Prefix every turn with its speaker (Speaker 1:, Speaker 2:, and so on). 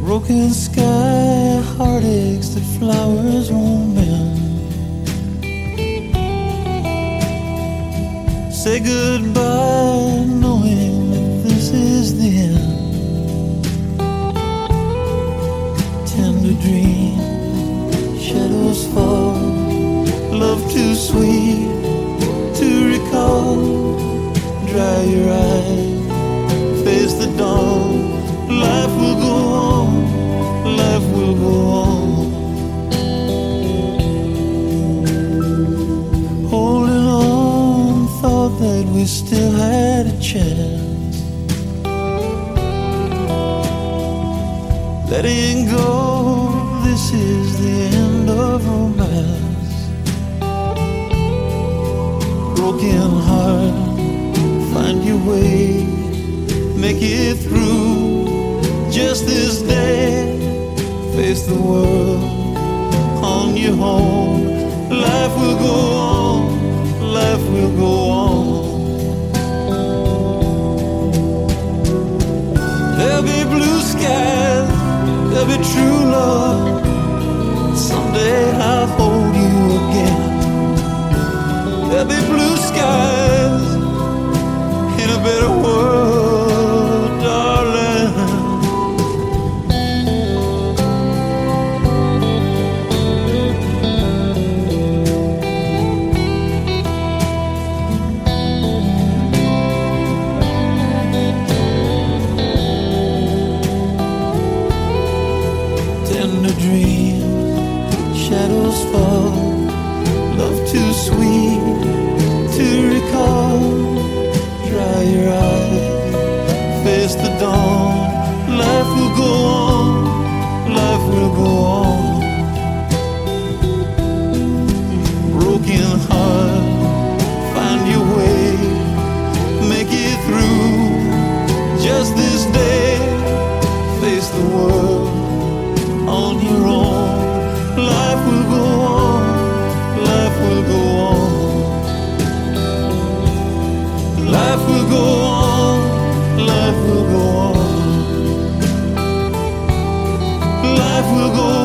Speaker 1: Broken sky, heartaches that flowers won't mend. Say goodbye knowing that this is the end. Tender dream, shadows fall, love too sweet to recall. Dry your eyes, face the dawn. Life will go on, life will go on. Holding on, thought that we still had a chance. Letting go, this is the end of romance. Broken heart, find your way, make it through. Just this day, face the world on your own. Life will go on, life will go on. There'll be blue skies, there'll be true love. Someday I'll hold you again. There'll be blue skies in a better world, darling. Tender dream, shadows fall, love too sweet to recall. Dry your eyes, face the dawn. Life will go on, life will go on. Broken heart, find your way, make it through. Just this day, face the world on your own. Life will go on, life will go on. Life will go on, life will go on. Life will go on.